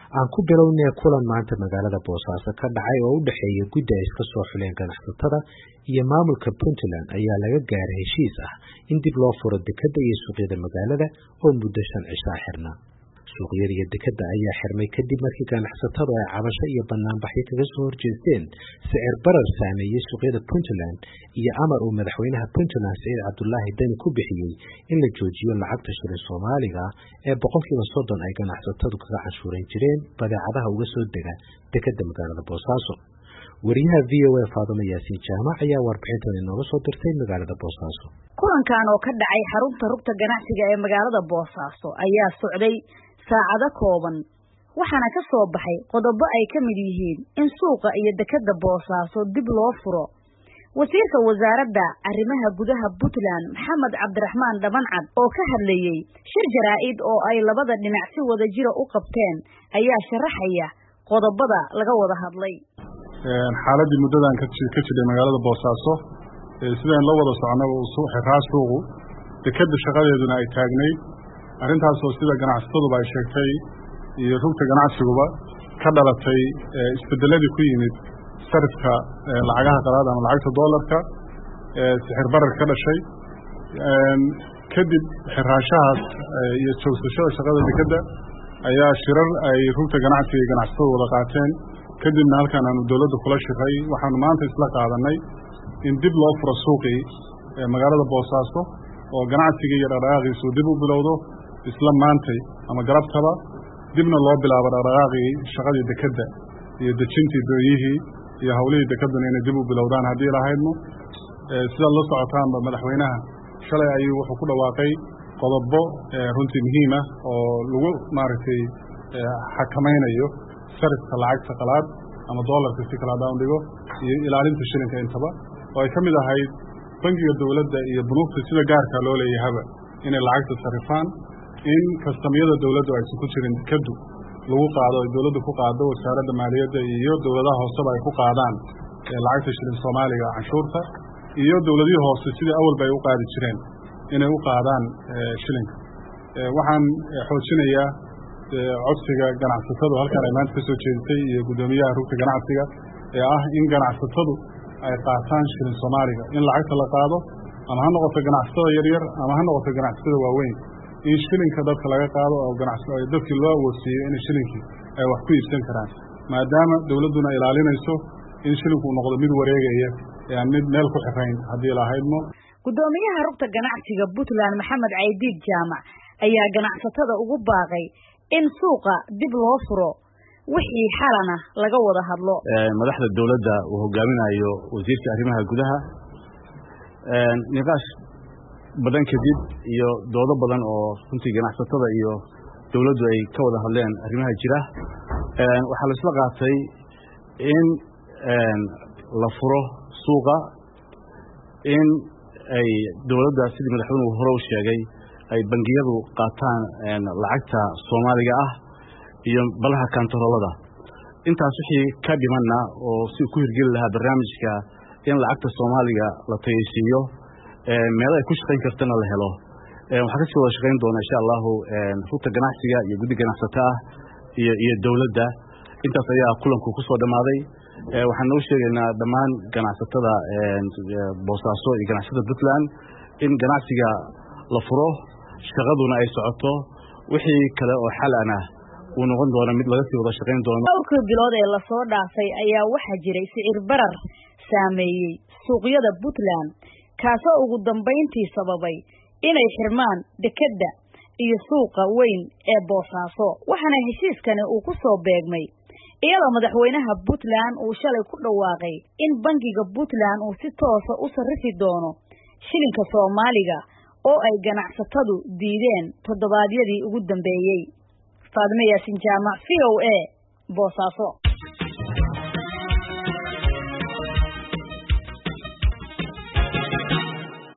aan ku bilownay kulan maanta magaalada Boosaaso ka dhacay oo u dhaxeeya guddi ay iska soo xuleen ganacsatada iyo maamulka Puntland ayaa laga gaaray heshiis ah in dib loo furo dekedda iyo suuqyada magaalada oo muddo 5 cisho xirna. Suuqyada iyo dekedda ayaa xirmay kadib markii ganacsatadu ay cabasho iyo banaanbaxyo kaga soo horjeesteen sicir barar saameeyay suuqyada Puntland iyo amar uu madaxweynaha Puntland Saciid Cabdullaahi Dani ku bixiyay in la joojiyo lacagta shilin Soomaaliga ee 30% ay ganacsatadu kaga canshuuran jireen badeecadaha uga soo dega dekedda magaalada Boosaaso. wariyaha VOA Faadimo Yaasiin Jaamac ayaa warbixintan inooga soo dirtay magaalada Boosaaso. Kulankan oo ka dhacay xarunta rugta ganacsiga ee magaalada Boosaaso ayaa socday saacado kooban waxaana ka soo baxay qodobo ay ka mid yihiin in suuqa iyo dekedda Boosaaso dib loo furo. wasiirka wasaaradda arrimaha gudaha Puntland Maxamed Cabdiraxmaan Dhabancad oo ka hadlayay shir jaraa'id oo ay labada dhinac si wada jira u qabteen ayaa sharaxaya qodobada laga wada hadlay. xaaladii muddadan ka jiray magaalada Boosaaso sidaan la wada soconay oo suuqu dekedda shaqadeeduna ay taagnay arrintaas oo sida ganacsatadu ay sheegtay iyo rugta ganacsiga ka dhalatay isbedeladii ku yimid sarifka lacagaha qalaad ama lacagta dollarka sicir barar ka dhashay kadib xiraashahaas iyo joogsashada shaqada dekedda ayaa shirar ay rugta ganacsiga iyo ganacsatadu wada qaateen kadibna halkan aanu dawladda kula shiray waxaanu maanta isla qaadanay in dib loo furo suuqii magaalada Boosaaso oo ganacsiga iyo dhaqdhaqaaqiisu dib u bilowdo isla maantay ama galabtaba dibna loo bilaabo dhaqdhaqaaqii shaqadii dekedda iyo dejintii dooyihii iyo hawlihii dekedda inay dib u bilowdaan haddii lahaydno sida la socotaanba madaxweynaha shalay ayuu wuxuu ku dhawaaqay qodobo runtii muhiim ah oo lagu maaragtay xakamaynayo sarifka lacagta qalaad ama dollarka si kala down dhigo iyo ilaalinta shilinka intaba oo ay kamid ahayd bangiga dawladda iyo bunuugta sida gaarka loo leeyahay inay lacagta sarifaan in kastamyada dawladdu ay ku jirin dekeddu lagu qaado dawladdu ku qaado wasaaradda maaliyadda iyo dawladaha hoose ay ku qaadaan lacagta shilin Soomaaliga canshuurta iyo dawladihii hoose sida awalba ay u qaadi jireen inay u qaadaan shilinka waxaan xoojinayaa codsiga ganacsatada halkan ay maanta ka soo jeedisay iyo gudoomiyaha rugta ganacsiga ee ah in ganacsatadu ay qaataan shilin Soomaaliga in lacagta la qaado ama ha noqoto ganacsatada yaryar ama ha noqoto ganacsatada waaweyn in shilinka dadka laga qaado oo ganacsatada dadkii loo awoodsiiyo in shilinkii ay wax ku iibsan karaan maadaama dawladduna ilaalinayso in shilinku noqdo mid wareegaya ee aan mid meel ku xirayn haddii lahaydmo. gudoomiyaha rugta ganacsiga Puntland Maxamed Caydiid Jaamac ayaa ganacsatada ugu baaqay in suuqa dib loo furo wixii xalana laga wada hadlo. madaxda dawladda uu hogaaminayo wasiirka arrimaha gudaha niqaash badan kadib iyo doodo badan oo runtii ganacsatada iyo dawladdu ay ka wada hadleen arrimaha jira waxaa la isla qaatay in la furo suuqa in ay dawladda sidii madaxweynuhu hore u sheegay ay bangiyadu qaataan lacagta Soomaaliga ah iyo balaha kantaroolada intaas wixii ka dhimanna oo si ku hirgelin lahaa barnaamijka in lacagta Soomaaliga la tayeysiiyo meel ay ku shaqeyn kartana la helo waxa ka soo wada shaqeyn doona insha Allah rugta ganacsiga iyo guddiga ganacsatada iyo dawladda intaas ayaa kulanku ku soo dhamaaday waxaan noo sheegaynaa dhammaan ganacsatada Boosaaso iyo ganacsatada Puntland in ganacsiga la furo shaqaduna ay socoto wixii kale oo xalana uu noqon doona mid laga sii wada shaqeyn doono. dhowrkii bilood ee la soo dhaafay ayaa waxa jiray sicir barar saameeyay suuqyada Puntland kaasoo ugu dambeyntii sababay inay xirmaan dekedda iyo suuqa weyn ee Boosaaso waxaana heshiiskani uu ku soo beegmay iyadoo madaxweynaha Puntland uu shalay ku dhawaaqay in bangiga Puntland uu si toos ah u sarifi doono shilinka Soomaaliga oo ay ganacsatadu diideen toddobaadyadii ugu dambeeyay. Faadimo Yaasiin Jaamac VOA Boosaaso.